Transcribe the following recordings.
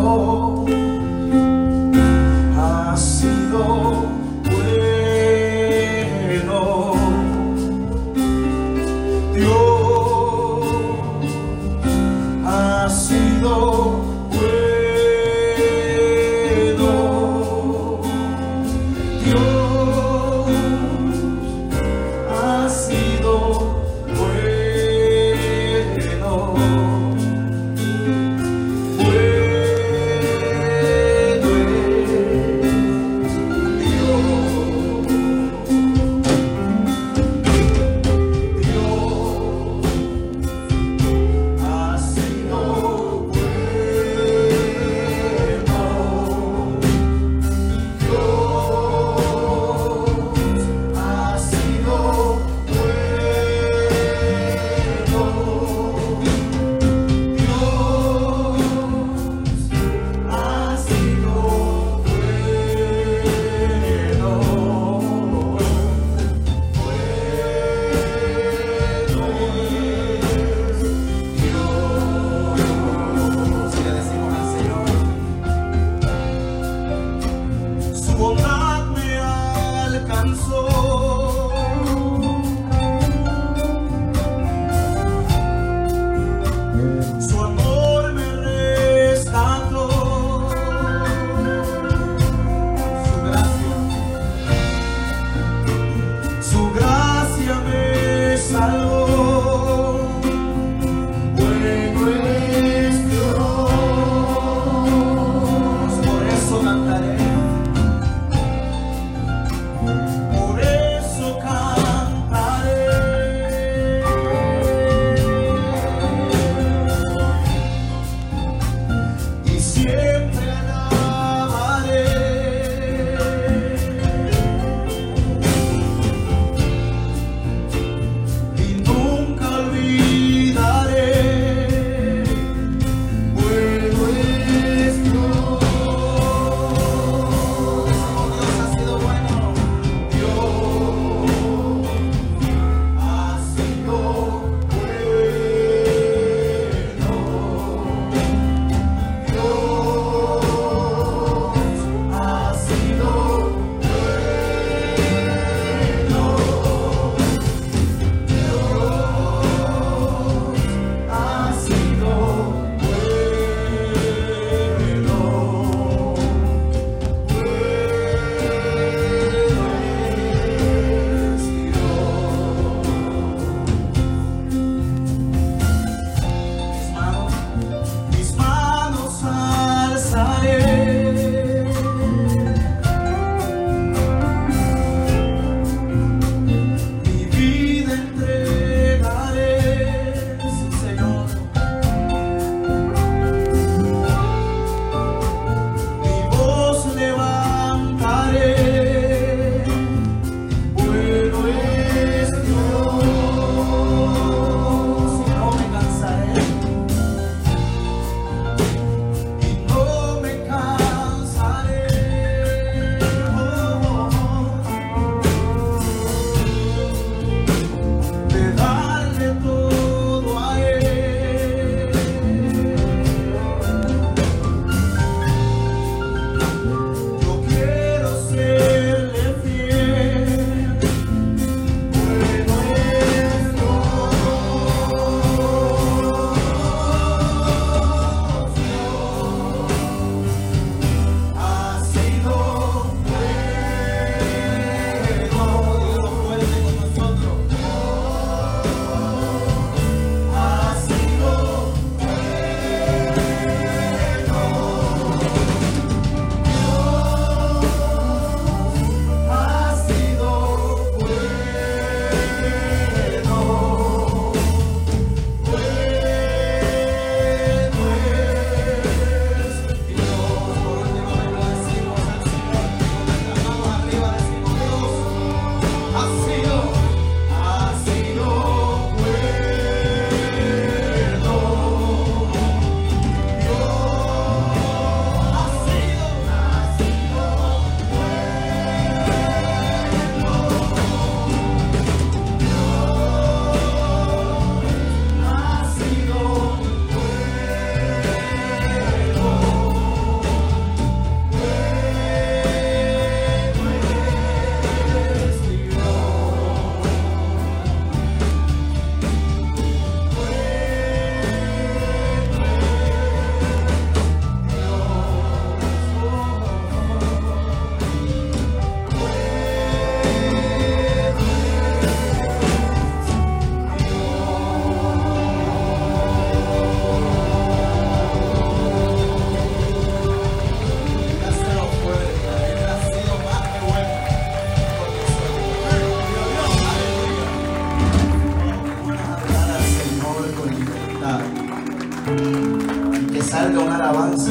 Dios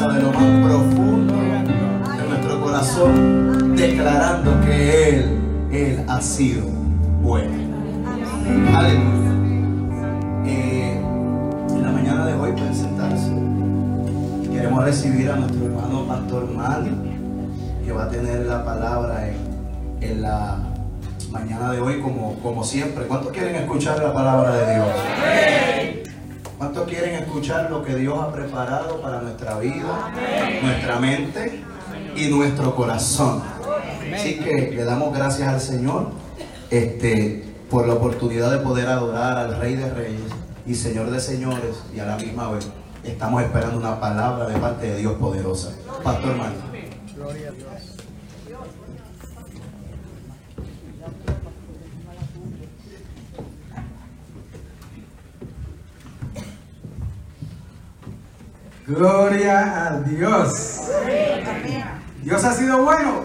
hasta de lo más profundo de nuestro corazón, declarando que Él ha sido bueno. Aleluya. En la mañana de hoy pueden sentarse. Queremos recibir a nuestro hermano Pastor Manny, que va a tener la palabra en la mañana de hoy, como siempre. ¿Cuántos quieren escuchar la palabra de Dios? ¿Cuántos quieren escuchar lo que Dios ha preparado para nuestra vida, nuestra mente y nuestro corazón? Así que le damos gracias al Señor por la oportunidad de poder adorar al Rey de Reyes y Señor de Señores, y a la misma vez estamos esperando una palabra de parte de Dios poderosa. Pastor Manny. Gloria a Dios. Gloria a Dios. Dios ha sido bueno.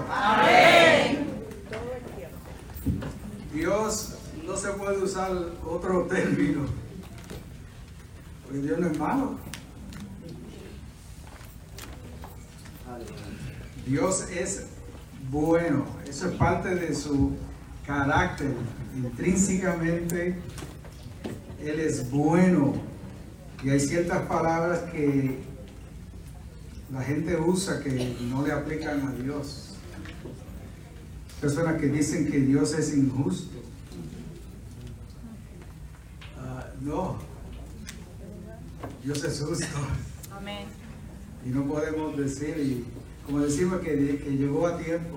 Dios no se puede usar otro término, porque Dios no es malo. Dios es bueno. Eso es parte de su carácter. Intrínsecamente Él es bueno. Y hay ciertas palabras que la gente usa que no le aplican a Dios. Personas que dicen que Dios es injusto. No, Dios es justo. Amén. Y no podemos decir, y como decimos, que llegó a tiempo.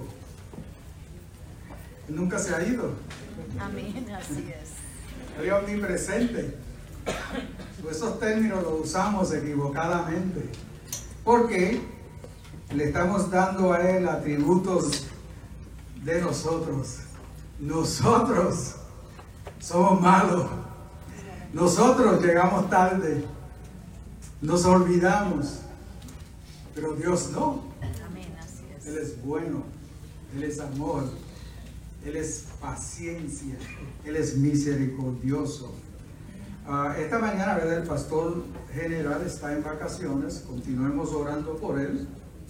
Él nunca se ha ido. Amén, así es. Él es omnipresente. Pues esos términos los usamos equivocadamente, porque le estamos dando a Él atributos de nosotros. Nosotros somos malos. Nosotros llegamos tarde. Nos olvidamos. Pero Dios no. Amén, así es. Él es bueno. Él es amor. Él es paciencia. Él es misericordioso. Esta mañana, ¿verdad? El pastor general está en vacaciones. Continuemos orando por él,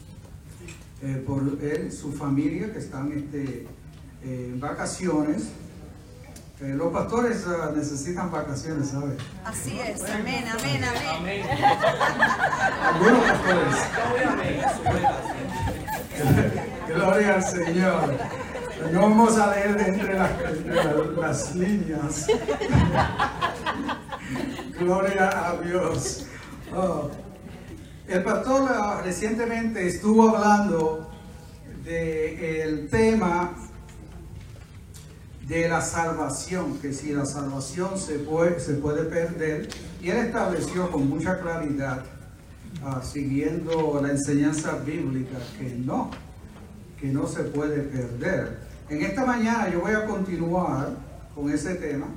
su familia que están en vacaciones. Los pastores necesitan vacaciones, ¿sabes? Así es. Amén, amén, amén. Algunos pastores. Gloria al Señor. No vamos a leer de entre las líneas. Gloria a Dios. El pastor recientemente estuvo hablando del tema de la salvación, que si la salvación se puede perder, y él estableció con mucha claridad, siguiendo la enseñanza bíblica, que no se puede perder. En esta mañana yo voy a continuar con ese tema.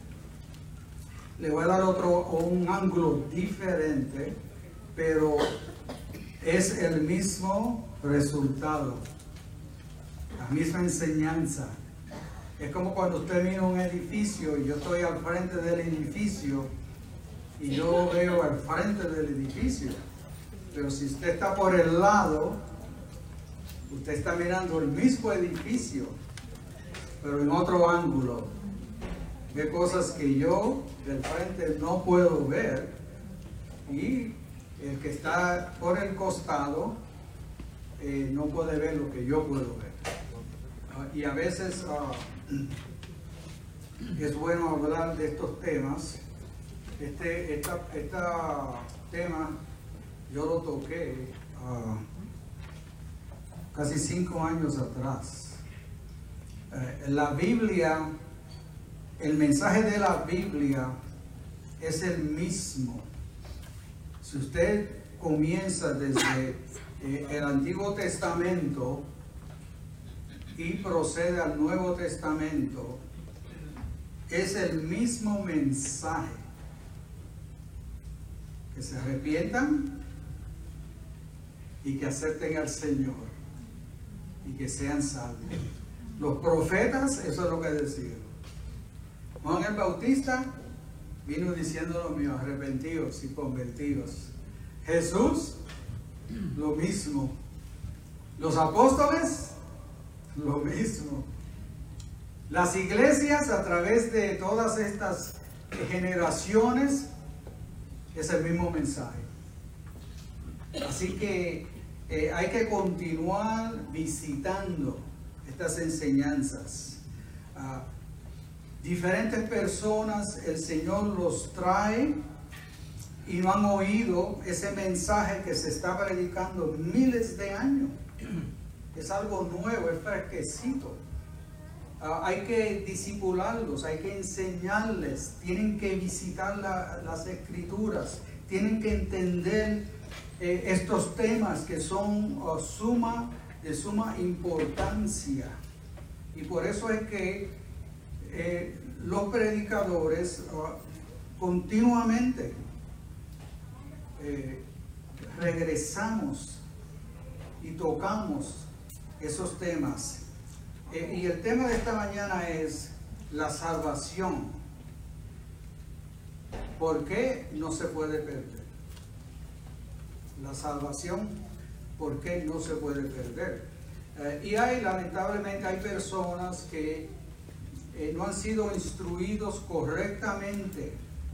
Le voy a dar un ángulo diferente, pero es el mismo resultado, la misma enseñanza. Es como cuando usted mira un edificio y yo estoy al frente del edificio y yo veo al frente del edificio. Pero si usted está por el lado, usted está mirando el mismo edificio, pero en otro ángulo. Ve cosas que yo del frente no puedo ver, y el que está por el costado no puede ver lo que yo puedo ver. Y a veces es bueno hablar de estos temas. Este tema yo lo toqué casi 5 años atrás. La Biblia, el mensaje de la Biblia es el mismo. Si usted comienza desde el Antiguo Testamento y procede al Nuevo Testamento, es el mismo mensaje. Que se arrepientan y que acepten al Señor y que sean salvos. Los profetas, eso es lo que decían. Juan el Bautista vino diciendo lo mío: arrepentidos y convertidos. Jesús lo mismo. Los apóstoles, lo mismo. Las iglesias a través de todas estas generaciones es el mismo mensaje. Así que hay que continuar visitando estas enseñanzas. Diferentes personas el Señor los trae y no han oído ese mensaje que se está predicando miles de años. Es algo nuevo, es fresquecito. Hay que discipularlos, hay que enseñarles, tienen que visitar las escrituras, tienen que entender estos temas que son de suma importancia. Y por eso es que los predicadores continuamente regresamos y tocamos esos temas. Y el tema de esta mañana es la salvación. ¿Por qué no se puede perder? La salvación, ¿por qué no se puede perder? Y lamentablemente hay personas que no han sido instruidos correctamente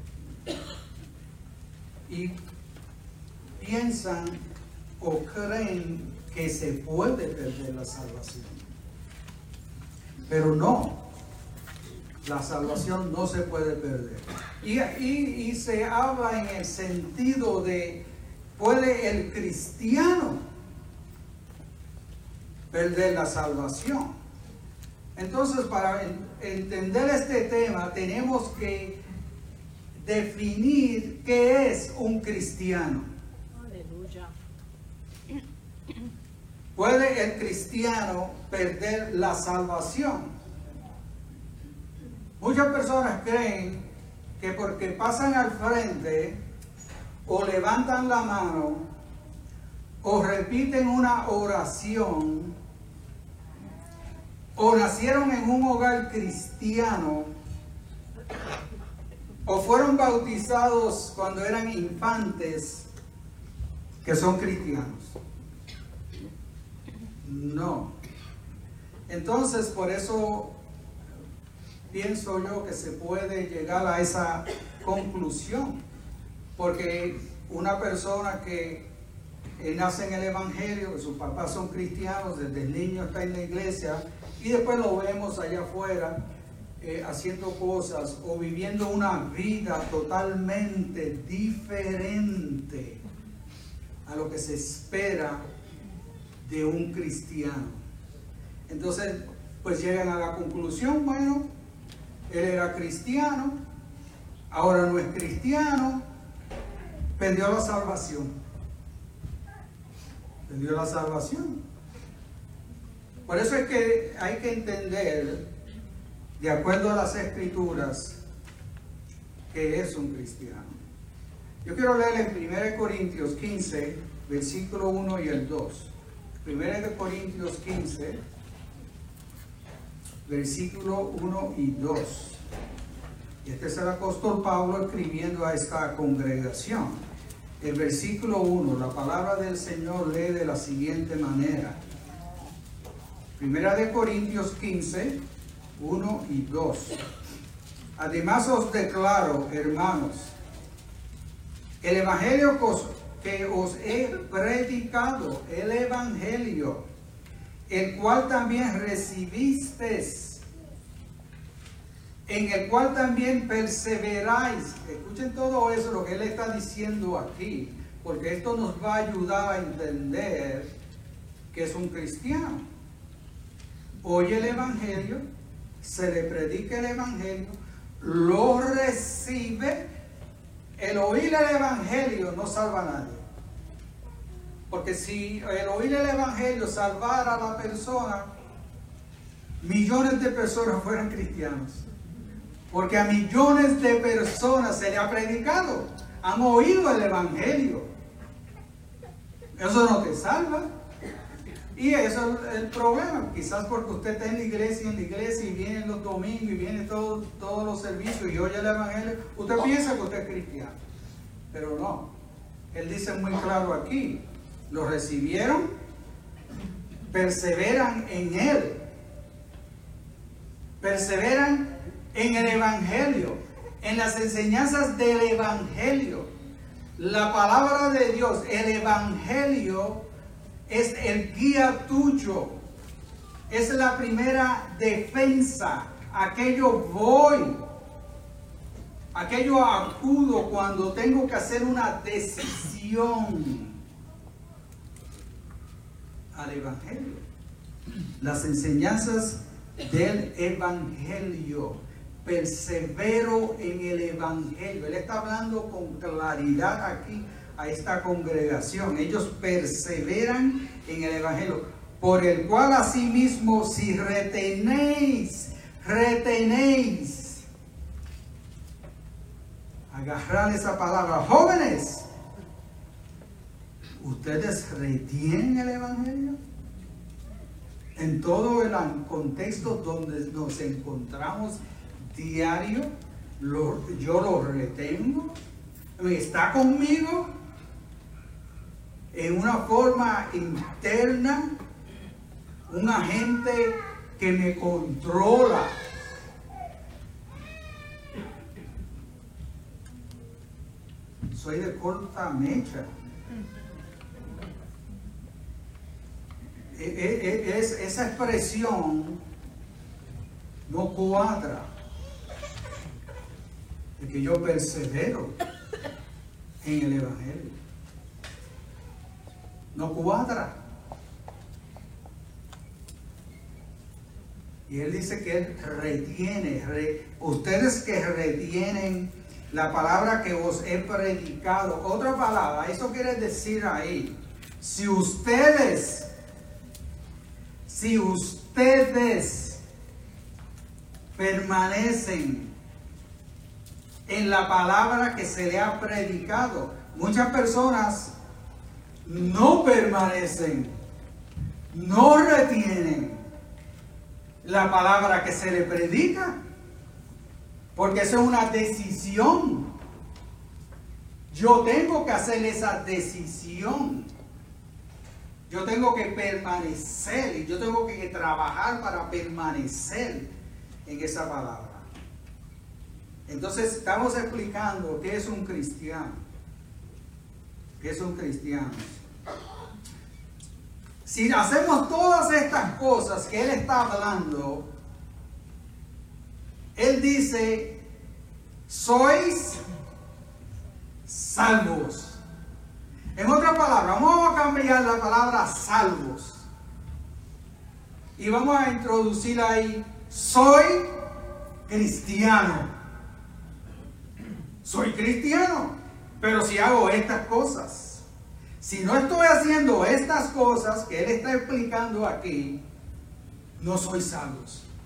y piensan o creen que se puede perder la salvación. Pero no, la salvación no se puede perder. Y se habla en el sentido de, ¿puede el cristiano perder la salvación? Entonces, para entender este tema, tenemos que definir qué es un cristiano. Aleluya. ¿Puede el cristiano perder la salvación? Muchas personas creen que porque pasan al frente o levantan la mano o repiten una oración o nacieron en un hogar cristiano o fueron bautizados cuando eran infantes, que son cristianos. No. Entonces, por eso pienso yo que se puede llegar a esa conclusión, porque una persona que nace en el Evangelio, que sus papás son cristianos, desde el niño está en la iglesia, y después lo vemos allá afuera haciendo cosas o viviendo una vida totalmente diferente a lo que se espera de un cristiano. Entonces, pues llegan a la conclusión, bueno, él era cristiano, ahora no es cristiano, perdió la salvación. Perdió la salvación. Por eso es que hay que entender, de acuerdo a las escrituras, que es un cristiano. Yo quiero leer en 1 Corintios 15, versículo 1 y el 2. 1 Corintios 15, versículo 1 y 2. Y este es el apóstol Pablo escribiendo a esta congregación. El versículo 1, la palabra del Señor lee de la siguiente manera. 1 Corintios 15, 1 y 2. Además os declaro, hermanos, el evangelio que os he predicado, el evangelio, el cual también recibisteis, en el cual también perseveráis. Escuchen todo eso, lo que él está diciendo aquí, porque esto nos va a ayudar a entender que es un cristiano. Oye el evangelio, se le predica el evangelio, lo recibe. El oír el evangelio no salva a nadie. Porque si el oír el evangelio salvara a la persona, millones de personas fueran cristianos. Porque a millones de personas se le ha predicado, han oído el evangelio. Eso no te salva. Y eso es el problema. Quizás porque usted está en la iglesia y viene los domingos y viene todos los servicios y oye el evangelio, usted piensa que usted es cristiano. Pero no. Él dice muy claro aquí, lo recibieron, perseveran en Él, perseveran en el Evangelio, en las enseñanzas del Evangelio. La palabra de Dios, el Evangelio, es el guía tuyo, es la primera defensa. Aquello voy, aquello acudo cuando tengo que hacer una decisión al Evangelio. Las enseñanzas del Evangelio. Persevero en el Evangelio. Él está hablando con claridad aquí a esta congregación. Ellos perseveran en el Evangelio, por el cual asimismo si retenéis, agarrar esa palabra. Jóvenes, ¿ustedes retienen el Evangelio? En todo el contexto donde nos encontramos diario, yo lo retengo. ¿Está conmigo en una forma interna? Un agente que me controla. Soy de corta mecha. Esa expresión no cuadra. De que yo persevero en el Evangelio. No cuadra. Y él dice que él retiene. Ustedes que retienen la palabra que os he predicado. Otra palabra, eso quiere decir ahí. Si ustedes permanecen en la palabra que se le ha predicado. Muchas personas no permanecen, no retienen la palabra que se le predica, porque eso es una decisión. Yo tengo que hacer esa decisión. Yo tengo que permanecer y yo tengo que trabajar para permanecer en esa palabra. Entonces estamos explicando qué es un cristiano. ¿Qué es un cristiano? Si hacemos todas estas cosas que él está hablando, él dice, sois salvos. En otras palabras, vamos a cambiar la palabra salvos y vamos a introducir ahí, soy cristiano. Soy cristiano, pero si hago estas cosas, si no estoy haciendo estas cosas que él está explicando aquí, no soy salvo.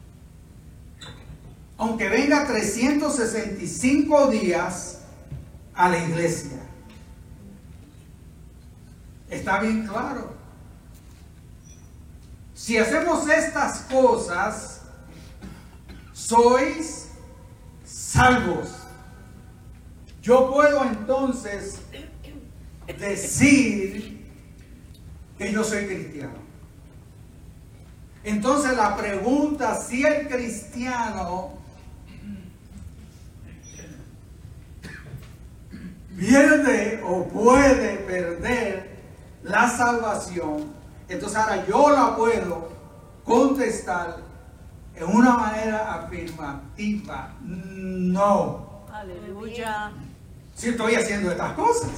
Aunque venga 365 días a la iglesia. Está bien claro. Si hacemos estas cosas, sois salvos. Yo puedo entonces decir que yo soy cristiano. Entonces la pregunta, si el cristiano pierde o puede perder la salvación, entonces ahora yo la puedo contestar en una manera afirmativa. No. Aleluya. Si estoy haciendo estas cosas.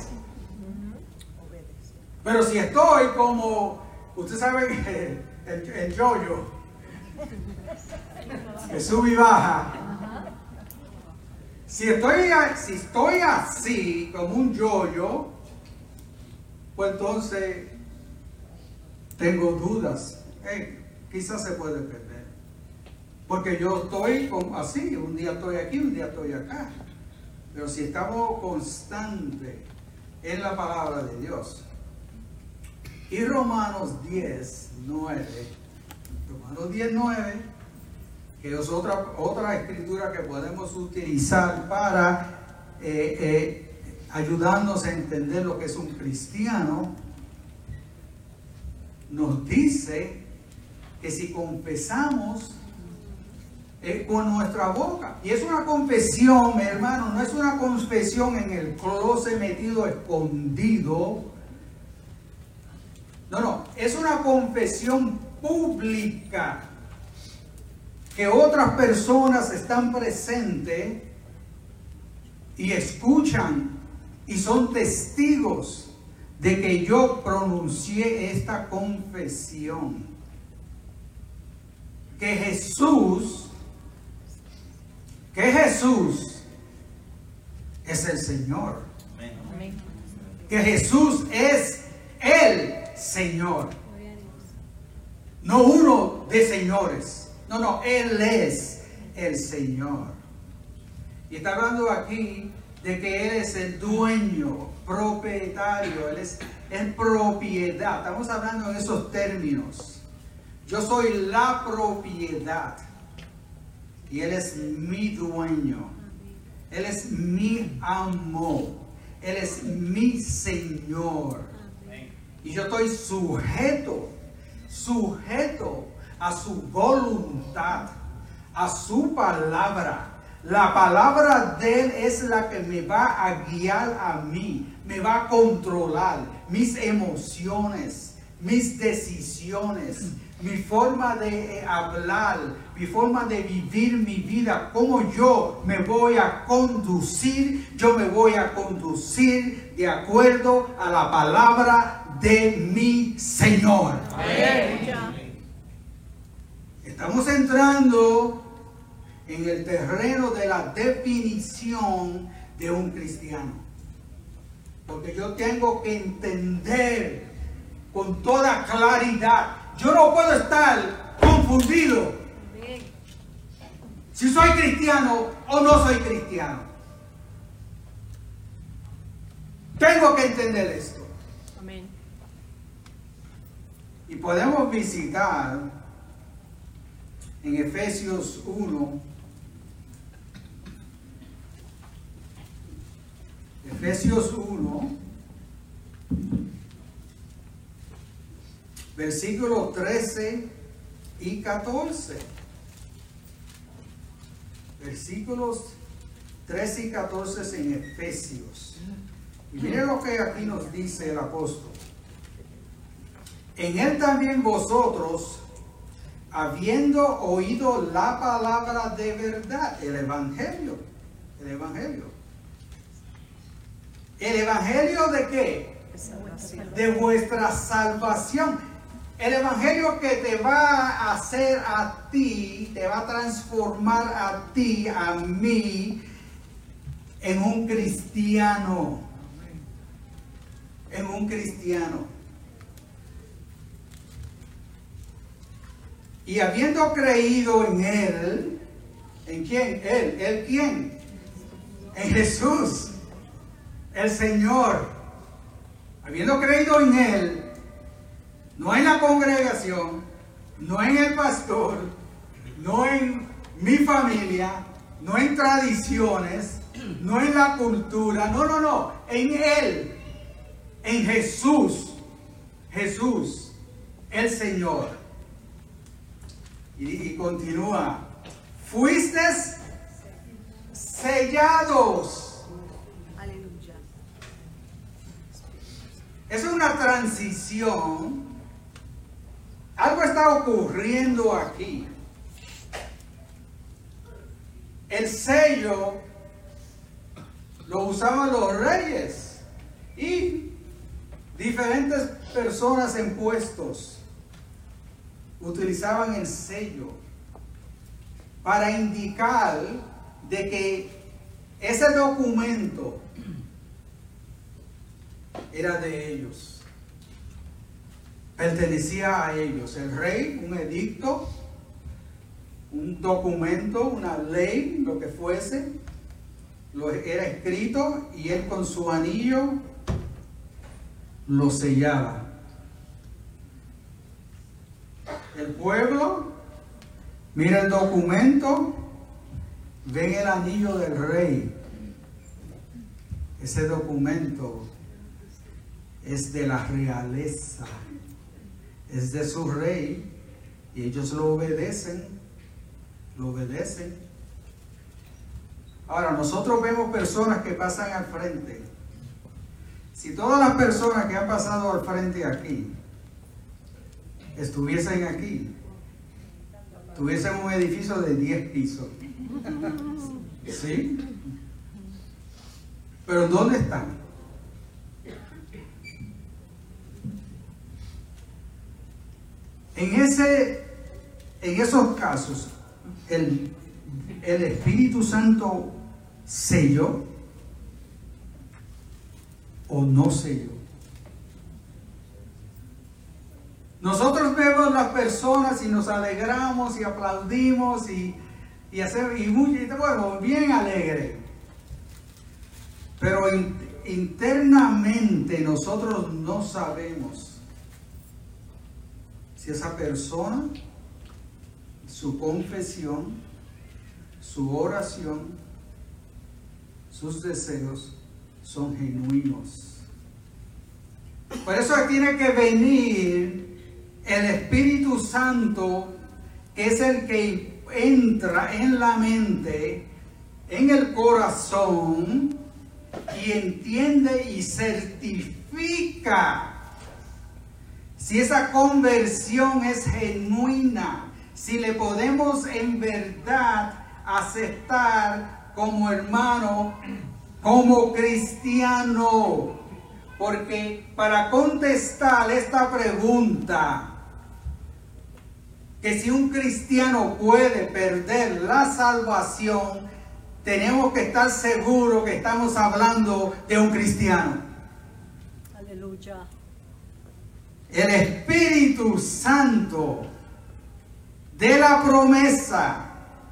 Pero si estoy como, usted sabe que el yo-yo, que sube y baja. Si estoy así, como un yo-yo, pues entonces tengo dudas. Quizás se puede perder. Porque yo estoy así, un día estoy aquí, un día estoy acá. Pero si estamos constantes en la palabra de Dios. Y Romanos 10:9, que es otra escritura que podemos utilizar para ayudarnos a entender lo que es un cristiano. nos dice que si confesamos con nuestra boca, y es una confesión, mi hermano, no es una confesión en el closet metido escondido, no, es una confesión pública, que otras personas están presentes y escuchan y son testigos de que yo pronuncié esta confesión. Que Jesús es el Señor. Amén. Que Jesús es el Señor. No uno de señores. No, Él es el Señor. Y está hablando aquí de que Él es el dueño, propietario, Él es propiedad. Estamos hablando en esos términos. Yo soy la propiedad y Él es mi dueño. Él es mi amo. Él es mi Señor. Y yo estoy sujeto a su voluntad, a su palabra. La palabra de Él es la que me va a guiar a mí, me va a controlar mis emociones, mis decisiones, mi forma de hablar, mi forma de vivir mi vida, cómo yo me voy a conducir. Yo me voy a conducir de acuerdo a la palabra de mi Señor. Amén. Estamos entrando en el terreno de la definición de un cristiano. Porque yo tengo que entender con toda claridad. Yo no puedo estar confundido si soy cristiano o no soy cristiano. Tengo que entender esto. Amén. Y podemos visitar en Efesios 1. Efesios 1, versículos 13 y 14. Versículos 13 y 14 en Efesios. Y miren lo que aquí nos dice el apóstol. En él también vosotros, habiendo oído la palabra de verdad, el evangelio. ¿El evangelio de qué? De vuestra salvación. El evangelio que te va a hacer a ti, te va a transformar a ti, a mí, en un cristiano. En un cristiano. Y habiendo creído en Él, ¿en quién? ¿Él quién? En Jesús. El Señor, habiendo creído en Él, no en la congregación, no en el pastor, no en mi familia, no en tradiciones, no en la cultura, no, en Él, en Jesús, el Señor. Y continúa, fuisteis sellados. Es una transición. Algo está ocurriendo aquí. El sello lo usaban los reyes y diferentes personas en puestos utilizaban el sello para indicar de que ese documento era de ellos, pertenecía a ellos. El rey, un edicto, un documento, una ley, lo que fuese, era escrito y él con su anillo lo sellaba. El pueblo mira el documento, ven el anillo del rey. Ese documento es de la realeza, es de su rey y ellos lo obedecen, Ahora, nosotros vemos personas que pasan al frente. Si todas las personas que han pasado al frente aquí estuviesen aquí, tuviesen un edificio de 10 pisos. ¿Sí? Pero ¿dónde están? En esos casos, el Espíritu Santo selló o no selló. Nosotros vemos las personas y nos alegramos y aplaudimos y bueno, bien alegre. Pero internamente nosotros no sabemos si esa persona, su confesión, su oración, sus deseos son genuinos. Por eso tiene que venir el Espíritu Santo, que es el que entra en la mente, en el corazón, y entiende y certifica si esa conversión es genuina, si le podemos en verdad aceptar como hermano, como cristiano. Porque para contestar esta pregunta, que si un cristiano puede perder la salvación, tenemos que estar seguros que estamos hablando de un cristiano. Aleluya. El Espíritu Santo de la promesa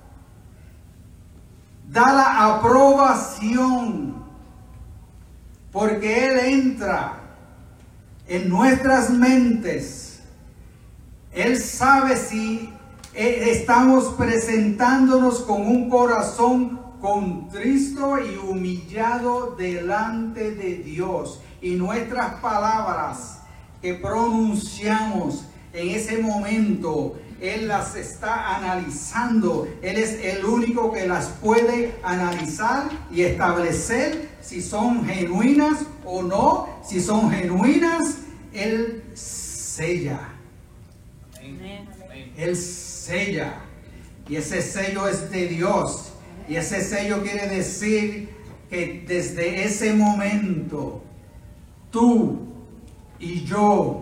da la aprobación, porque Él entra en nuestras mentes. Él sabe si estamos presentándonos con un corazón contristo y humillado delante de Dios, y nuestras palabras que pronunciamos en ese momento, Él las está analizando. Él es el único que las puede analizar y establecer si son genuinas o no. Si son genuinas, Él sella. Amén. Él sella. Y ese sello es de Dios. Y ese sello quiere decir que desde ese momento, tú y yo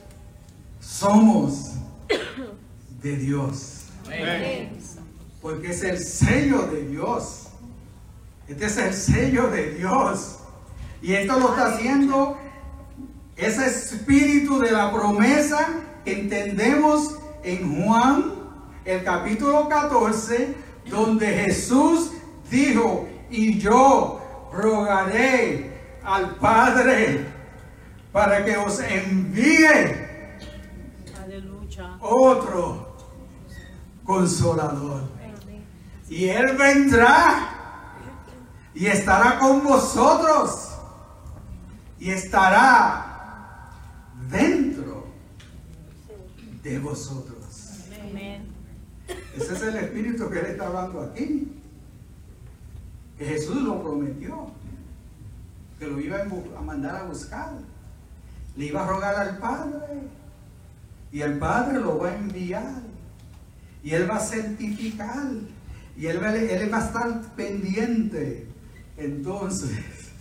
somos de Dios. Amén. Porque es el sello de Dios. Este es el sello de Dios. Y esto lo está haciendo ese espíritu de la promesa que entendemos en Juan, el capítulo 14, donde Jesús dijo: y yo rogaré al Padre para que os envíe Aleluya. otro consolador. Y Él vendrá y estará con vosotros y estará dentro de vosotros. Amén. Ese es el espíritu que Él está hablando aquí, que Jesús lo prometió, que lo iba a mandar a buscar. Le iba a rogar al Padre y el Padre lo va a enviar y Él va a certificar y Él va a estar pendiente. Entonces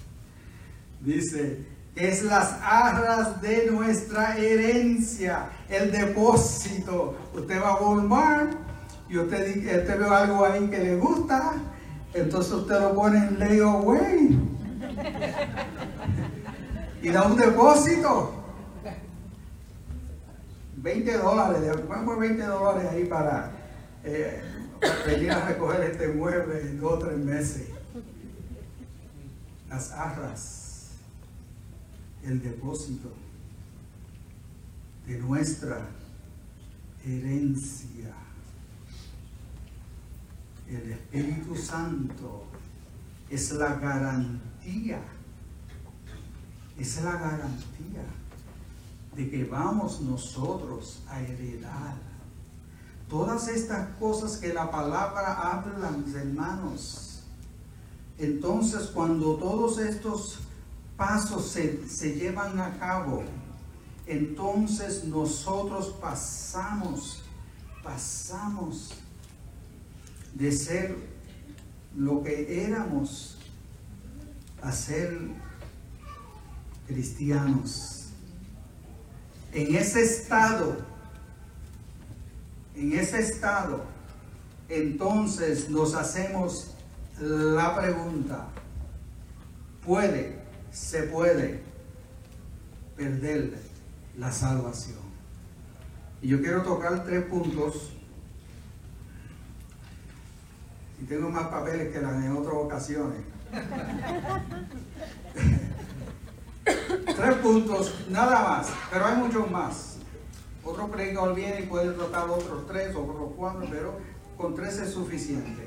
dice que es las arras de nuestra herencia, el depósito. Usted va a Walmart y usted ve algo ahí que le gusta, entonces usted lo pone en layaway y da un depósito. $20, después $20 ahí para venir a recoger este mueble en 2 o 3 meses. Las arras, el depósito de nuestra herencia. El Espíritu Santo es la garantía. Es la garantía de que vamos nosotros a heredar. Todas estas cosas que la palabra habla, mis hermanos. Entonces, cuando todos estos pasos se llevan a cabo, entonces nosotros pasamos de ser lo que éramos a ser cristianos. En ese estado, entonces nos hacemos la pregunta: ¿se puede perder la salvación? Y yo quiero tocar 3 puntos. Y tengo más papeles que en otras ocasiones. 3 puntos, nada más, pero hay muchos más. Otro predicador viene y puede tratar otros 3 o otros 4, pero con 3 es suficiente.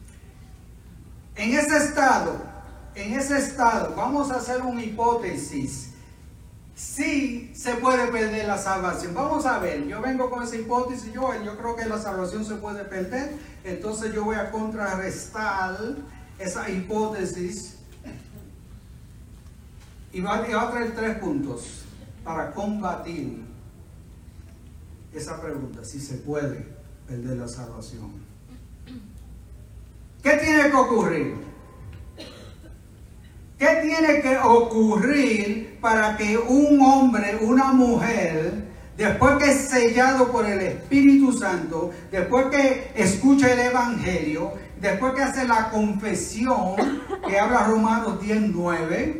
En ese estado, vamos a hacer una hipótesis. Sí se puede perder la salvación. Vamos a ver, yo vengo con esa hipótesis, yo creo que la salvación se puede perder, entonces yo voy a contrarrestar esa hipótesis y voy a traer 3 puntos para combatir esa pregunta, si se puede perder la salvación. ¿Qué tiene que ocurrir? ¿Qué tiene que ocurrir para que un hombre, una mujer, después que es sellado por el Espíritu Santo, después que escucha el Evangelio, después que hace la confesión que habla Romanos 10:9,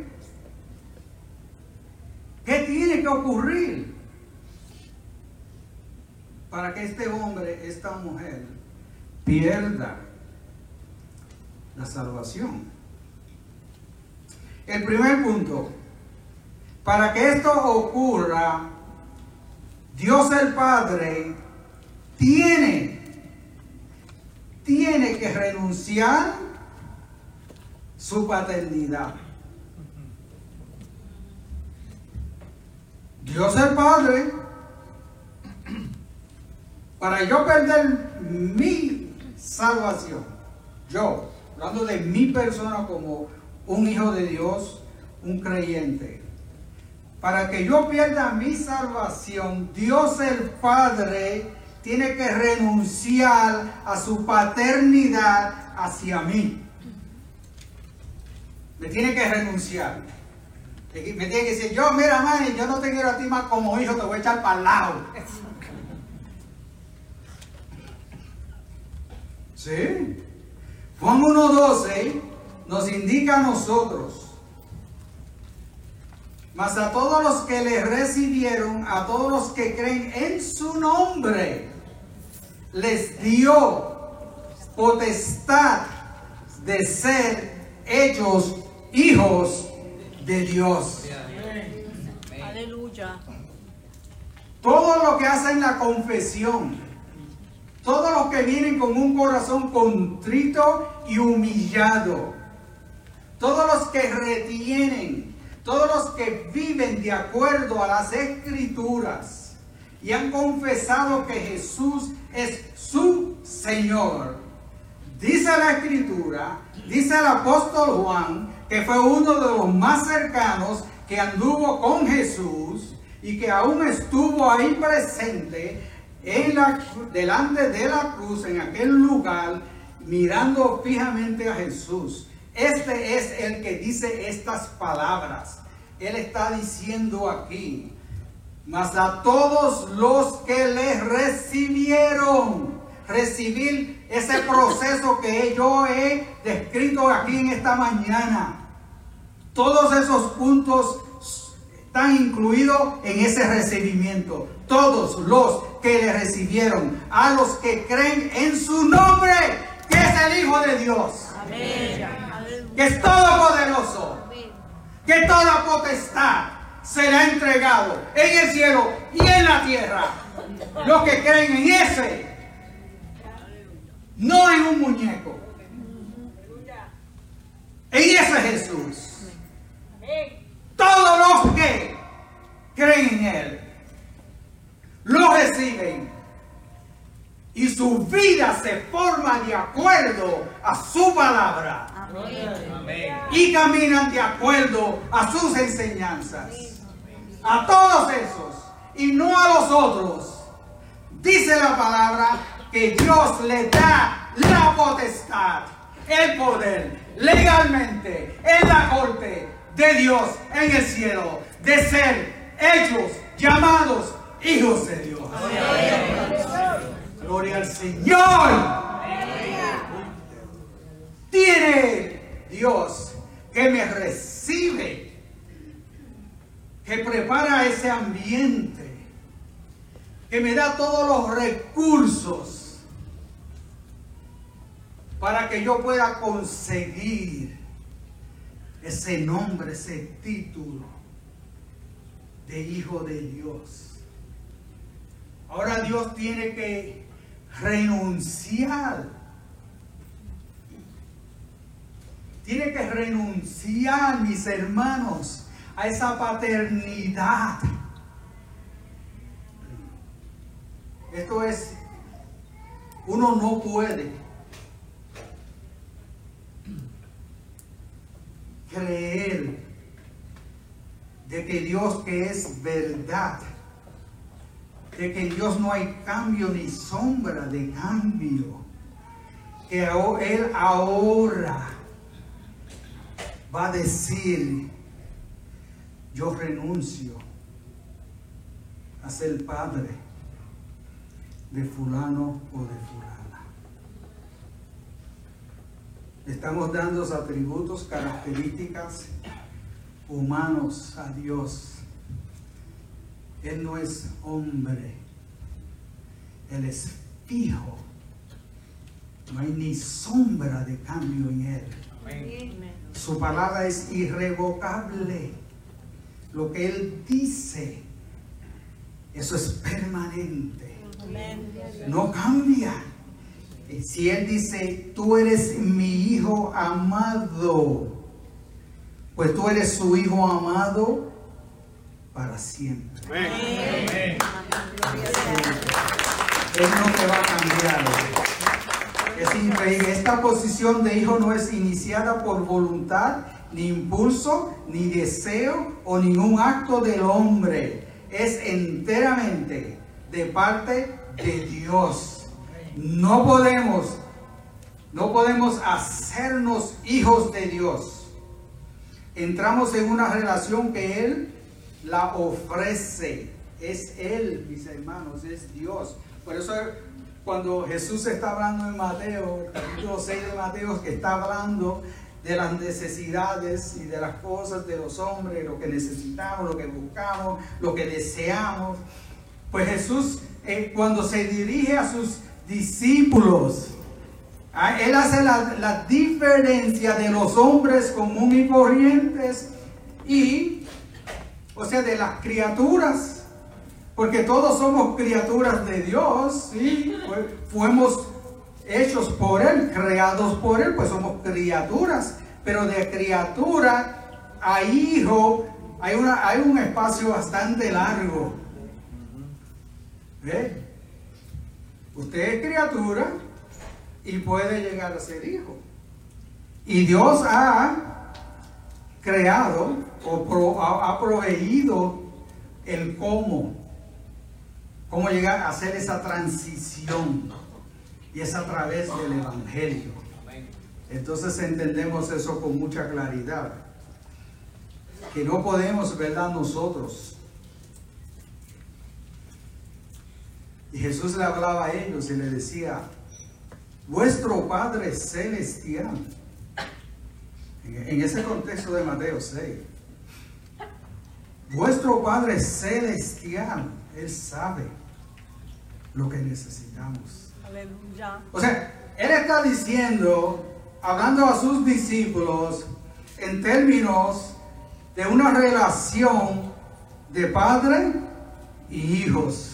¿qué tiene que ocurrir para que este hombre, esta mujer, pierda la salvación? El primer punto: para que esto ocurra, Dios el Padre tiene que renunciar su paternidad. Dios el Padre, para yo perder mi salvación, yo, hablando de mi persona como un hijo de Dios, un creyente, para que yo pierda mi salvación, Dios el Padre tiene que renunciar a su paternidad hacia mí. Me tiene que renunciar. Me tiene que decir: yo, mira, man, yo no te quiero a ti más como hijo, te voy a echar para el lado. ¿Sí? Juan 1:12 nos indica a nosotros: mas a todos los que le recibieron, a todos los que creen en su nombre, les dio potestad de ser ellos hijos de Dios. Aleluya. Todo lo que hacen la confesión, todos los que vienen con un corazón contrito y humillado, todos los que retienen, todos los que viven de acuerdo a las Escrituras y han confesado que Jesús es su Señor. Dice la Escritura, dice el apóstol Juan, que fue uno de los más cercanos que anduvo con Jesús y que aún estuvo ahí presente delante de la cruz, en aquel lugar, mirando fijamente a Jesús. Este es el que dice estas palabras. Él está diciendo aquí: mas a todos los que les recibieron. Recibir ese proceso que yo he descrito aquí en esta mañana. Todos esos puntos están incluidos en ese recibimiento. Todos los que le recibieron, a los que creen en su nombre, que es el Hijo de Dios. Amén. Que es todopoderoso. Que toda potestad se le ha entregado en el cielo y en la tierra. Los que creen en ese, no en un muñeco, en ese Jesús. Todos los que creen en Él, reciben y su vida se forma de acuerdo a su palabra. Amén. Y caminan de acuerdo a sus enseñanzas. A todos esos y no a los otros, dice la palabra que Dios le da la potestad, el poder, legalmente, en la corte de Dios en el cielo, de ser hechos, llamados hijos de Dios. Gloria al Señor. Tiene Dios que me recibe, que prepara ese ambiente, que me da todos los recursos para que yo pueda conseguir ese nombre, ese título de hijo de Dios. Ahora Dios tiene que renunciar. Tiene que renunciar, mis hermanos, a esa paternidad. Esto es, uno no puede creer de que Dios, que es verdad, de que en Dios no hay cambio ni sombra de cambio, que Él ahora va a decir: yo renuncio a ser padre de fulano o de fulana. Le estamos dando los atributos, características humanos a Dios. Él no es hombre, Él es fijo. No hay ni sombra de cambio en Él. Amén. Su palabra es irrevocable. Lo que Él dice, eso es permanente. Amén. No cambia. Si Él dice: tú eres mi hijo amado, pues tú eres su hijo amado para siempre. Amén. Él no te va a cambiar. Es increíble. Esta posición de hijo no es iniciada por voluntad, ni impulso, ni deseo o ningún acto del hombre. Es enteramente de parte de Dios. No podemos hacernos hijos de Dios. Entramos en una relación que Él la ofrece. Es Él, mis hermanos, es Dios. Por eso cuando Jesús está hablando en Mateo, el capítulo 6 de Mateo, que está hablando de las necesidades y de las cosas de los hombres, lo que necesitamos, lo que buscamos, lo que deseamos, pues Jesús, cuando se dirige a sus discípulos, Él hace la diferencia de los hombres comunes y corrientes y, o sea, de las criaturas. Porque todos somos criaturas de Dios, ¿sí? Fuimos hechos por Él, creados por Él, pues somos criaturas. Pero de criatura a hijo hay un espacio bastante largo. ¿Ve? Usted es criatura y puede llegar a ser hijo. Y Dios ha creado o ha proveído el cómo llegar a hacer esa transición, y es a través del Evangelio. Entonces entendemos eso con mucha claridad, que no podemos, ¿verdad?, nosotros. Y Jesús le hablaba a ellos y le decía: vuestro Padre Celestial, en ese contexto de Mateo 6, vuestro Padre Celestial, Él sabe lo que necesitamos. Aleluya. O sea, Él está diciendo, hablando a sus discípulos en términos de una relación de padre y hijos.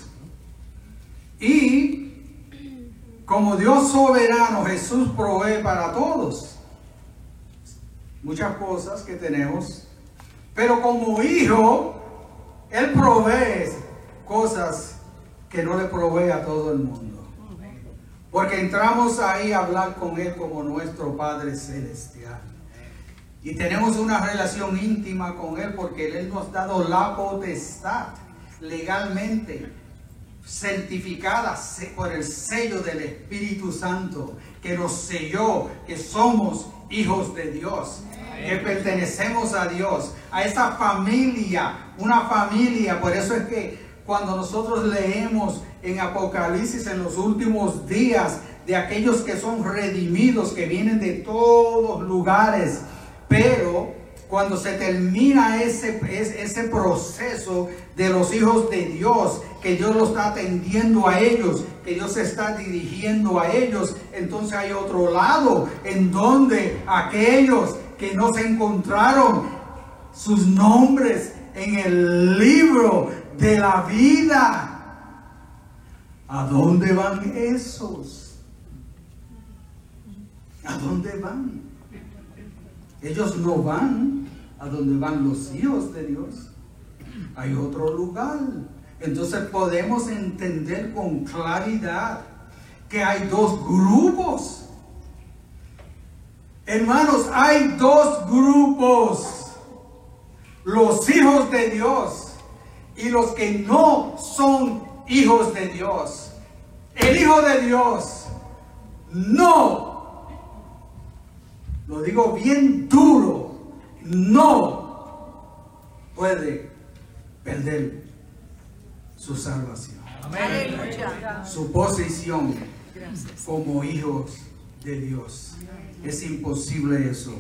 Y como Dios soberano, Jesús provee para todos muchas cosas que tenemos, pero como hijo, Él provee cosas que no le provee a todo el mundo. Porque entramos ahí a hablar con Él como nuestro Padre Celestial. Y tenemos una relación íntima con Él porque Él nos ha dado la potestad legalmente certificada por el sello del Espíritu Santo, que nos selló, que somos hijos de Dios, que pertenecemos a Dios, a esa familia, una familia. Por eso es que cuando nosotros leemos en Apocalipsis en los últimos días de aquellos que son redimidos, que vienen de todos lugares, pero cuando se termina ese proceso de los hijos de Dios, que Dios lo está atendiendo a ellos, que Dios se está dirigiendo a ellos, entonces hay otro lado en donde aquellos que no se encontraron sus nombres en el libro de la vida, ¿a dónde van esos? ¿A dónde van? Ellos no van a donde van los hijos de Dios. Hay otro lugar. Entonces podemos entender con claridad que hay dos grupos. Hermanos, hay dos grupos. Los hijos de Dios y los que no son hijos de Dios. El Hijo de Dios no, lo digo bien duro, no puede perder su salvación. Aleluya. Su posición como hijos de Dios. Es imposible eso.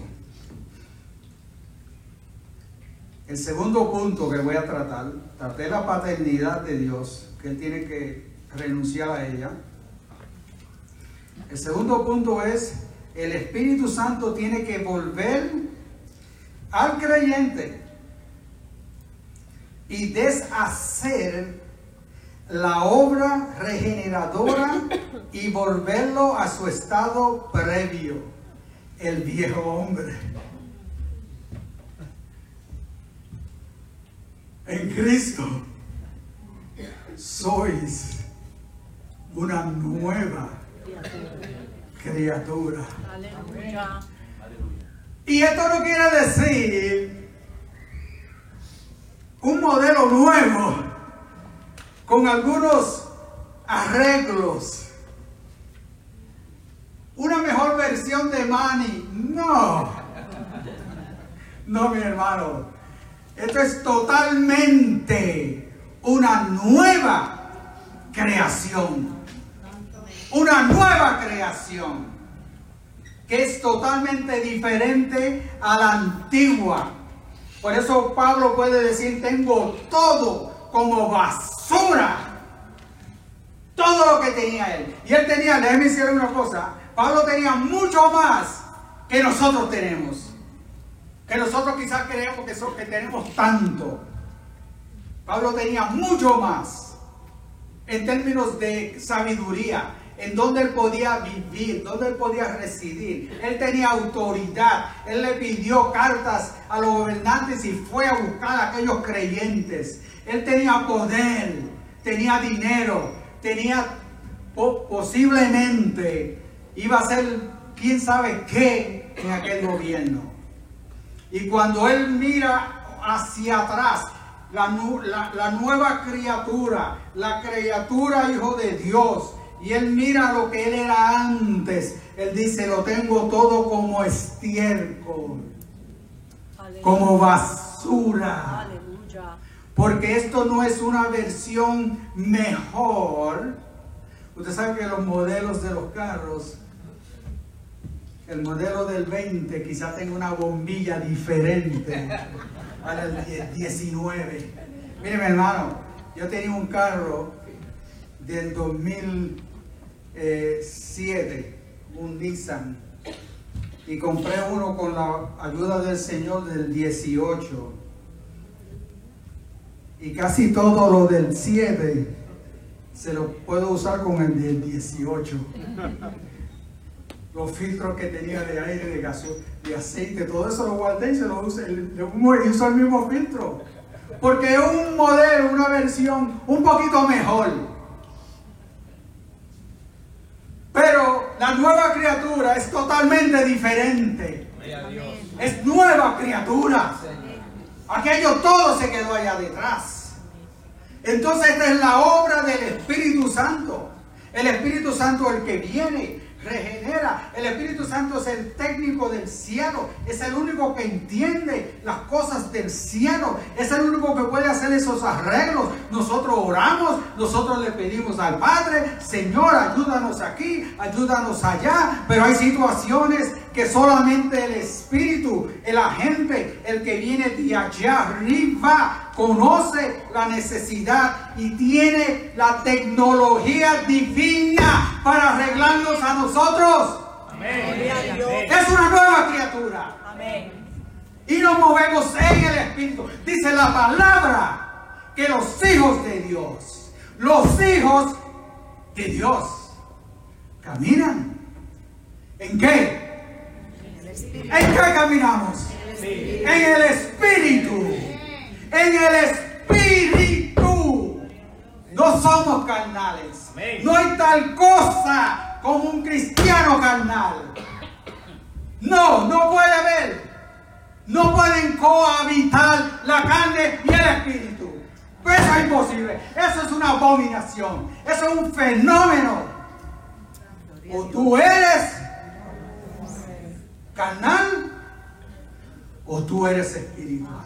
El segundo punto que voy a traté la paternidad de Dios, que Él tiene que renunciar a ella. El segundo punto es: el Espíritu Santo tiene que volver al creyente y deshacer la obra regeneradora y volverlo a su estado previo, el viejo hombre. En Cristo sois una nueva criatura. Aleluya. Y esto no quiere decir un modelo nuevo con algunos arreglos, una mejor versión de Manny. No, mi hermano. Esto es totalmente una nueva creación. Una nueva creación que es totalmente diferente a la antigua. Por eso Pablo puede decir: tengo todo como basura. Todo lo que tenía él. Y él tenía, déjeme decir una cosa, Pablo tenía mucho más que nosotros tenemos. Que nosotros quizás creemos que tenemos tanto. Pablo tenía mucho más en términos de sabiduría, en donde él podía vivir, donde él podía residir. Él tenía autoridad. Él le pidió cartas a los gobernantes y fue a buscar a aquellos creyentes. Él tenía poder, tenía dinero, posiblemente iba a ser quién sabe qué en aquel gobierno. Y cuando él mira hacia atrás, la nueva criatura, la criatura hijo de Dios, y él mira lo que él era antes, él dice: lo tengo todo como estiércol, como basura. Aleluya. Porque esto no es una versión mejor. Usted sabe que los modelos de los carros, el modelo del 20 quizás tenga una bombilla diferente al 19. Mire, mi hermano, yo tenía un carro del 2007, un Nissan, y compré uno con la ayuda del Señor del 18. Y casi todo lo del 7 se lo puedo usar con el del 18. Los filtros que tenía de aire, de gasolina, de aceite, todo eso lo guardé y se lo usé. Uso el mismo filtro. Porque es un modelo, una versión un poquito mejor. totalmente diferente. Es nueva criatura. Aquello todo se quedó allá detrás. Entonces esta es la obra del Espíritu Santo. El Espíritu Santo es el que viene, regenera. El Espíritu Santo es el técnico del cielo. Es el único que entiende las cosas del cielo. Es el único que puede hacer esos arreglos. Nosotros oramos, nosotros le pedimos al Padre, Señor, ayúdanos aquí, ayúdanos allá. Pero hay situaciones que solamente el Espíritu, el agente, el que viene de allá arriba, conoce la necesidad y tiene la tecnología divina para arreglarnos a nosotros. Amén. Es una nueva criatura. Amén. Y nos movemos en el Espíritu. Dice la palabra que los hijos de Dios, caminan. ¿En qué? ¿En qué caminamos? En el Espíritu. En el Espíritu. No somos carnales. No hay tal cosa como un cristiano carnal. No puede haber. No pueden cohabitar la carne y el espíritu. Eso es imposible. Eso es una abominación. Eso es un fenómeno. O tú eres carnal o tú eres espiritual.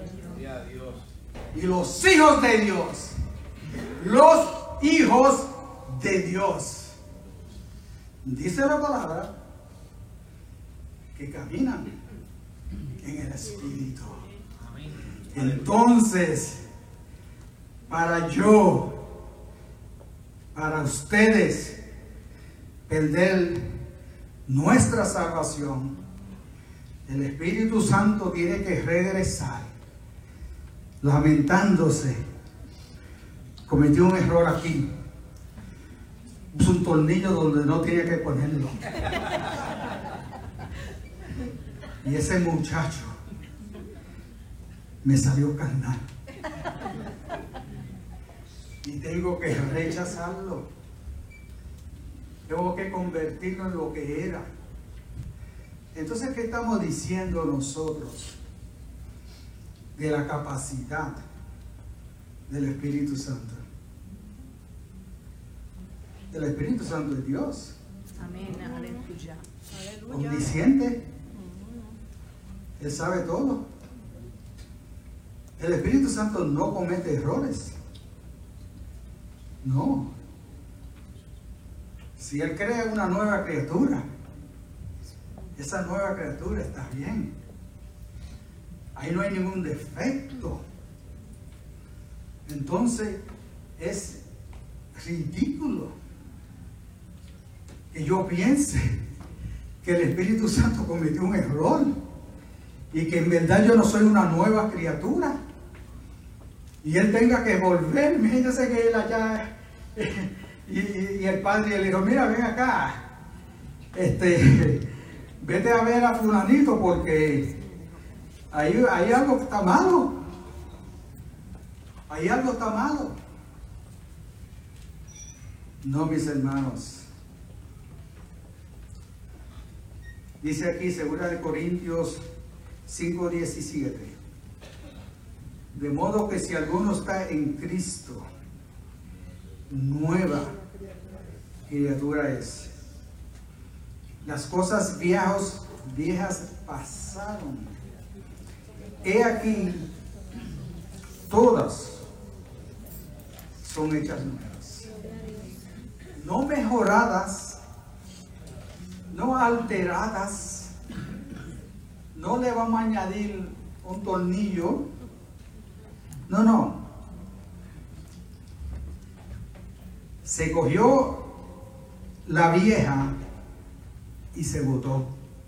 Y los hijos de Dios, dice la palabra que caminan en el Espíritu. Entonces, para ustedes perder nuestra salvación, el Espíritu Santo tiene que regresar lamentándose. Cometió un error aquí. Puso un tornillo donde no tenía que ponerlo. Y ese muchacho me salió carnal. Y tengo que rechazarlo. Tengo que convertirlo en lo que era. Entonces, ¿qué estamos diciendo nosotros de la capacidad del Espíritu Santo? El Espíritu Santo es Dios. Amén. Aleluya. Omnisciente. Él sabe todo. El Espíritu Santo no comete errores. No. Si Él crea una nueva criatura, esa nueva criatura está bien. Ahí no hay ningún defecto. Entonces es ridículo que yo piense que el Espíritu Santo cometió un error y que en verdad yo no soy una nueva criatura y Él tenga que volverme. Imagínense que Él allá y el padre le dijo: mira, ven acá, vete a ver a fulanito porque hay algo que está malo. Hay algo que está malo. No, mis hermanos. Dice aquí, 2 Corintios 5:17. De modo que si alguno está en Cristo, nueva criatura es. Las cosas viejas pasaron. He aquí, todas son hechas nuevas. No mejoradas, no alteradas. No le vamos a añadir un tornillo. No. Se cogió la vieja y se botó.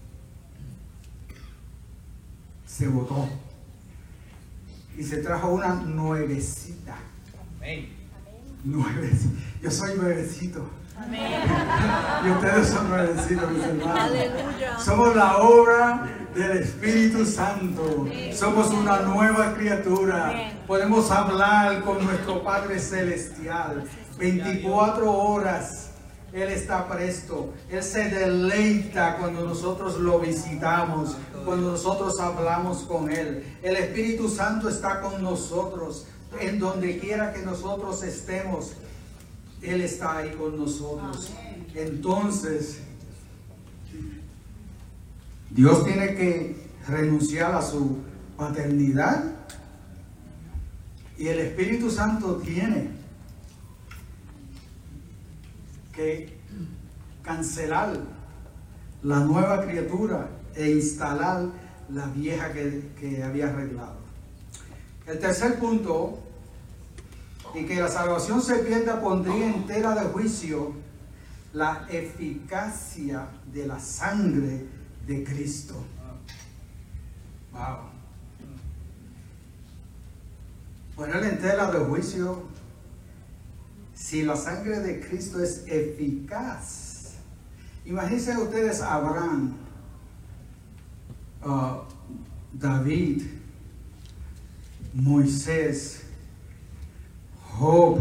Se botó. Y se trajo una nuevecita. Amén. Nuevecita. Yo soy nuevecito. Amén. Y ustedes son nuevecitos, mis hermanos. Aleluya. Somos la obra del Espíritu Santo. Somos una nueva criatura. Amén. Podemos hablar con nuestro Padre Celestial 24 horas Él está presto. Él se deleita cuando nosotros lo visitamos, cuando nosotros hablamos con Él. El Espíritu Santo está con nosotros. En donde quiera que nosotros estemos, Él está ahí con nosotros. Entonces, Dios tiene que renunciar a su paternidad y el Espíritu Santo tiene que cancelar la nueva criatura e instalar la vieja que había arreglado. El tercer punto, y que la salvación se pierda, pondría en tela de juicio la eficacia de la sangre de Cristo. Wow. Ponerle en tela de juicio si la sangre de Cristo es eficaz. Imagínense ustedes a Abraham, David, Moisés, Job.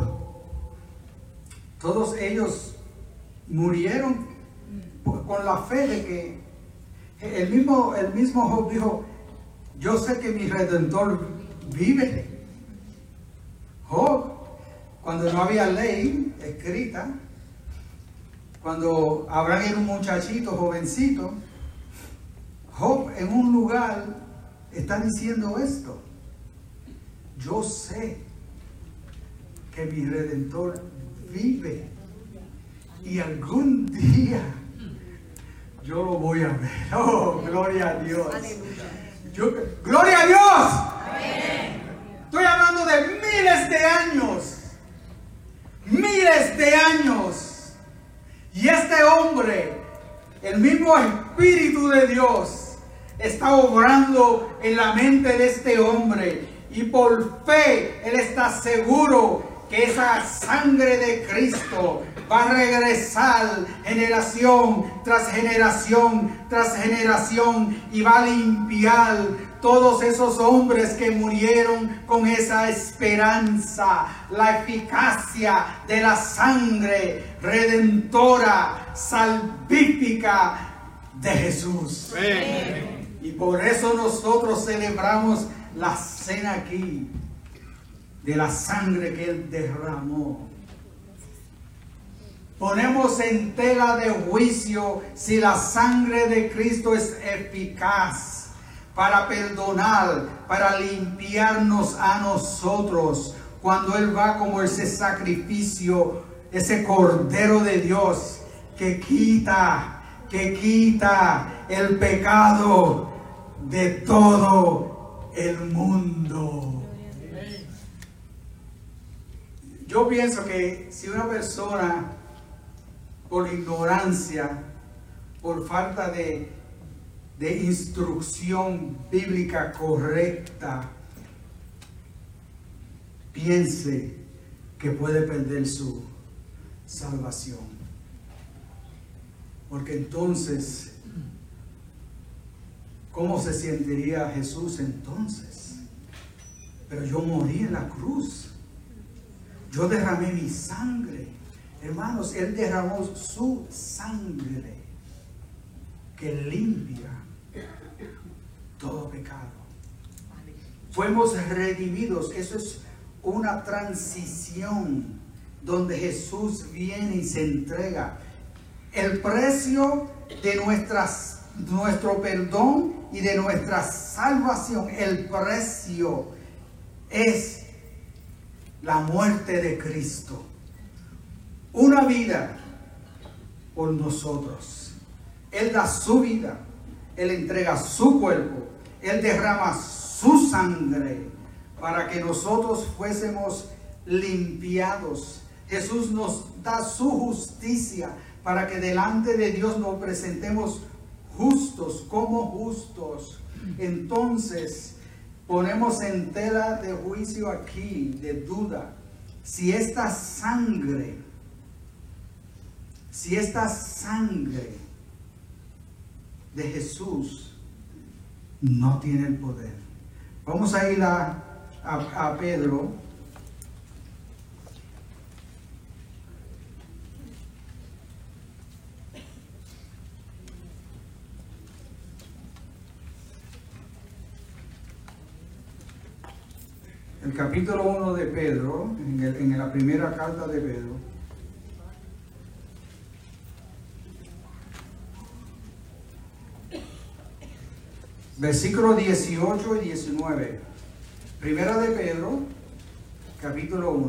Todos ellos murieron con la fe de que el mismo Job dijo: yo sé que mi Redentor vive. Job, cuando no había ley escrita, cuando Abraham era un muchachito, jovencito, Job en un lugar está diciendo esto: yo sé que mi Redentor vive y algún día yo lo voy a ver. Oh, gloria a Dios. ¡Gloria a Dios! Amén. Estoy hablando de miles de años. Miles de años. Y este hombre, el mismo Espíritu de Dios, está obrando en la mente de este hombre. Y por fe, él está seguro que esa sangre de Cristo va a regresar generación tras generación tras generación y va a limpiar todos esos hombres que murieron con esa esperanza. La eficacia de la sangre redentora, salvífica de Jesús. Amén. Y por eso nosotros celebramos la cena aquí, de la sangre que Él derramó. Ponemos en tela de juicio si la sangre de Cristo es eficaz para perdonar, para limpiarnos a nosotros, cuando Él va como ese sacrificio, ese Cordero de Dios que quita el pecado de todo el mundo. Yo pienso que si una persona, por ignorancia, por falta de instrucción bíblica correcta, piense que puede perder su salvación, porque entonces, ¿cómo se sentiría Jesús entonces? Pero yo morí en la cruz. Yo derramé mi sangre. Hermanos, Él derramó su sangre que limpia todo pecado. Fuimos redimidos. Eso es una transición donde Jesús viene y se entrega. El precio de nuestro perdón y de nuestra salvación, el precio es la muerte de Cristo. Una vida por nosotros. Él da su vida. Él entrega su cuerpo. Él derrama su sangre para que nosotros fuésemos limpiados. Jesús nos da su justicia para que delante de Dios nos presentemos justos, como justos. Entonces, ponemos en tela de juicio aquí, de duda, si esta sangre de Jesús no tiene el poder. Vamos a ir a Pedro. el capítulo 1 de Pedro, en la primera carta de Pedro. Versículos 18 y 19. Primera de Pedro, capítulo 1.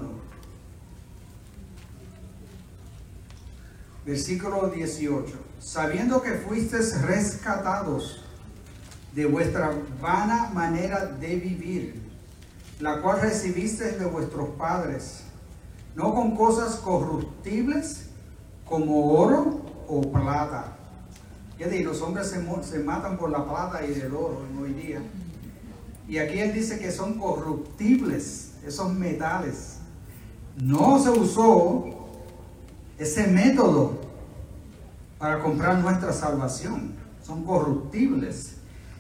Versículo 18. Sabiendo que fuisteis rescatados de vuestra vana manera de vivir, la cual recibisteis de vuestros padres, no con cosas corruptibles como oro o plata. Los hombres se matan por la plata y el oro hoy día. Y aquí él dice que son corruptibles, esos metales. No se usó ese método para comprar nuestra salvación. Son corruptibles.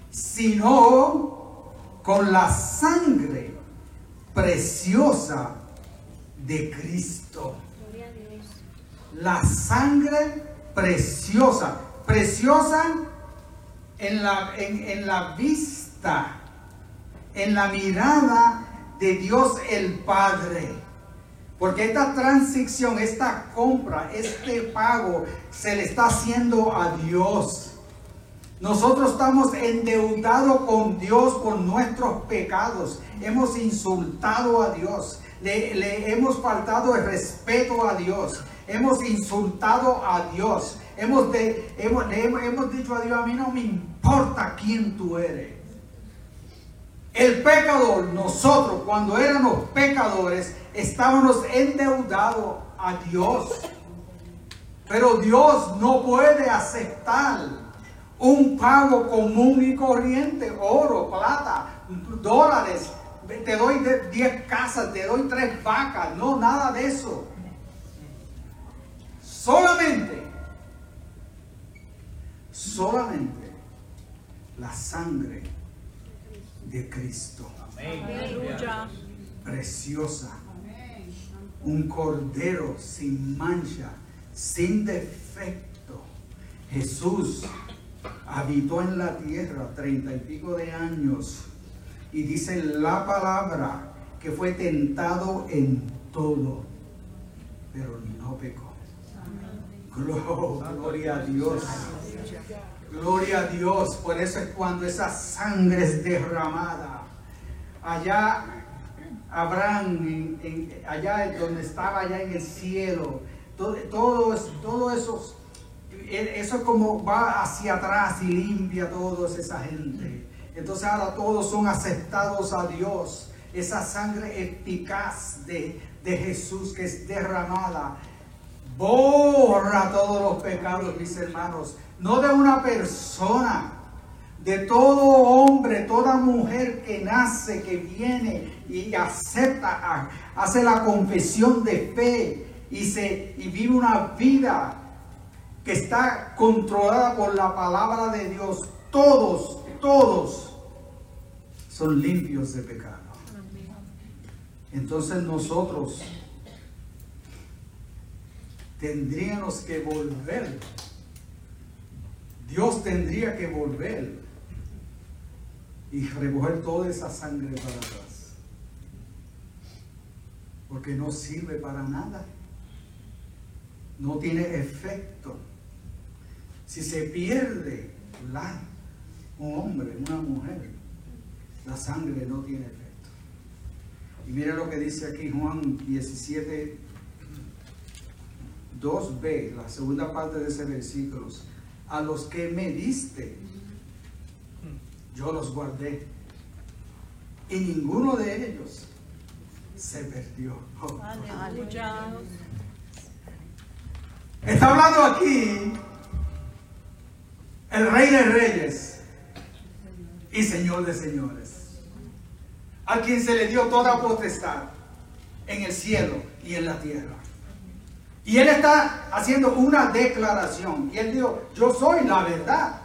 Sino con la sangre preciosa de Cristo. La sangre preciosa. Preciosa en la vista, en la mirada de Dios el Padre. Porque esta transición, esta compra, este pago se le está haciendo a Dios. Nosotros estamos endeudados con Dios por nuestros pecados. Hemos insultado a Dios. Le hemos faltado el respeto a Dios. Hemos insultado a Dios. Hemos dicho a Dios, a mí no me importa quién tú eres. El pecador, nosotros cuando éramos pecadores, estábamos endeudados a Dios. Pero Dios no puede aceptar un pago común y corriente, oro, plata, dólares. Te doy 10 casas, te doy 3 vacas. No, nada de eso. Solamente la sangre de Cristo. Aleluya. Preciosa. Un cordero sin mancha, sin defecto. Jesús habitó en la tierra 30 y pico de años. Y dice la palabra que fue tentado en todo, pero no pecó. Gloria a Dios. Gloria a Dios. Por eso es cuando esa sangre es derramada. Allá Abraham, allá donde estaba, allá en el cielo, todo eso es como va hacia atrás y limpia a toda esa gente. Entonces ahora todos son aceptados a Dios. Esa sangre eficaz de Jesús que es derramada borra todos los pecados, mis hermanos. No de una persona, de todo hombre, toda mujer que nace, que viene y acepta, hace la confesión de fe y vive una vida que está controlada por la palabra de Dios. Todos son limpios de pecado. Entonces nosotros tendríamos que volver. Dios tendría que volver y recoger toda esa sangre para atrás. Porque no sirve para nada. No tiene efecto. Si se pierde un hombre, una mujer, la sangre no tiene efecto. Y mire lo que dice aquí Juan 17, 2b, la segunda parte de ese versículo. A los que me diste, yo los guardé, y ninguno de ellos se perdió. Aleluya. Está hablando aquí el Rey de Reyes y Señor de Señores, a quien se le dio toda potestad en el cielo y en la tierra. Y él está haciendo una declaración. Y él dijo, yo soy la verdad.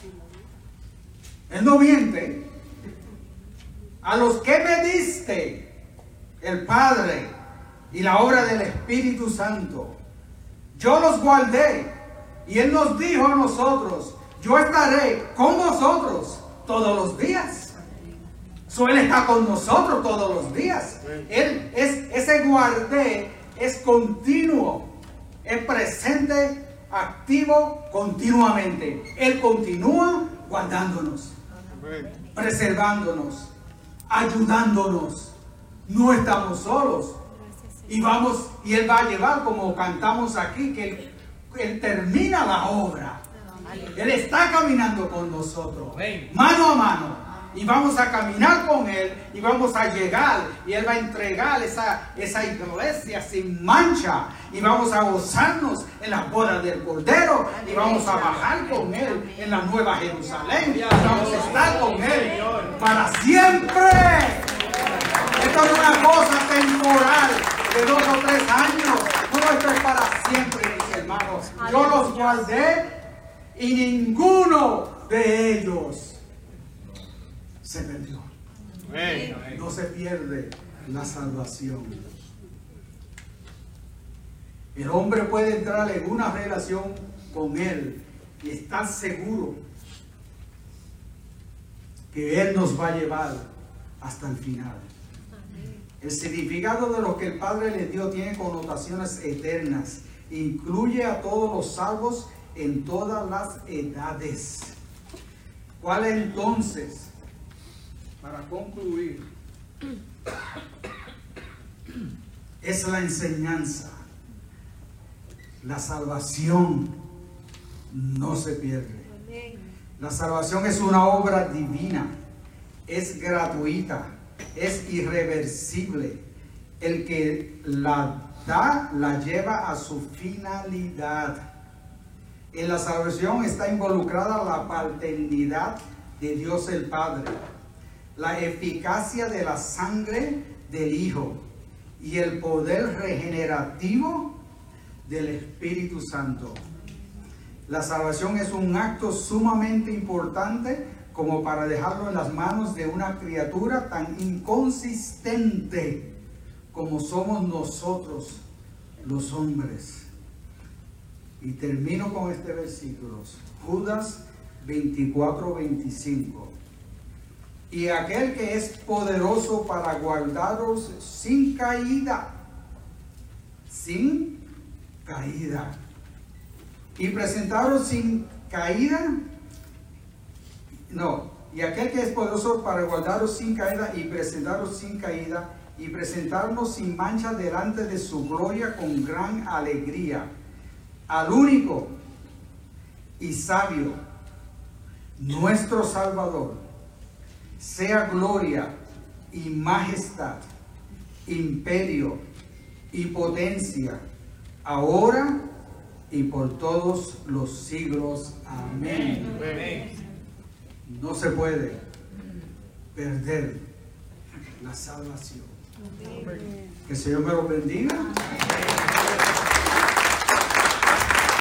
Él no miente. A los que me diste, el Padre y la obra del Espíritu Santo, yo los guardé. Y él nos dijo a nosotros, yo estaré con vosotros todos los días. Él está con nosotros todos los días. Ese guardé es continuo, es presente, activo continuamente. Él continúa guardándonos, preservándonos, ayudándonos. No estamos solos. Y Él va a llevar, como cantamos aquí, que Él termina la obra. Él está caminando con nosotros, mano a mano. Y vamos a caminar con Él y vamos a llegar y Él va a entregar esa iglesia sin mancha y vamos a gozarnos en las bodas del Cordero y vamos a bajar con Él en la Nueva Jerusalén y vamos a estar con Él para siempre. Esto es una cosa temporal de 2 o 3 años. No, esto es para siempre, mis hermanos. Yo los guardé y ninguno de ellos se perdió. No se pierde la salvación. El hombre puede entrar en una relación con Él y estar seguro que Él nos va a llevar hasta el final. El significado de lo que el Padre le dio tiene connotaciones eternas. Incluye a todos los salvos en todas las edades. ¿Cuál es entonces? Para concluir, es la enseñanza. La salvación no se pierde. La salvación es una obra divina, es gratuita, es irreversible. El que la da, la lleva a su finalidad. En la salvación está involucrada la paternidad de Dios el Padre, la eficacia de la sangre del Hijo y el poder regenerativo del Espíritu Santo. La salvación es un acto sumamente importante como para dejarlo en las manos de una criatura tan inconsistente como somos nosotros los hombres. Y termino con este versículo, Judas 24-25. Y aquel que es poderoso para guardaros sin caída, y presentaros sin caída, y aquel que es poderoso para guardaros sin caída y presentaros sin caída y presentarnos sin mancha delante de su gloria con gran alegría, al único y sabio, nuestro Salvador, sea gloria y majestad, imperio y potencia, ahora y por todos los siglos. Amén. No se puede perder la salvación. Que el Señor me lo bendiga.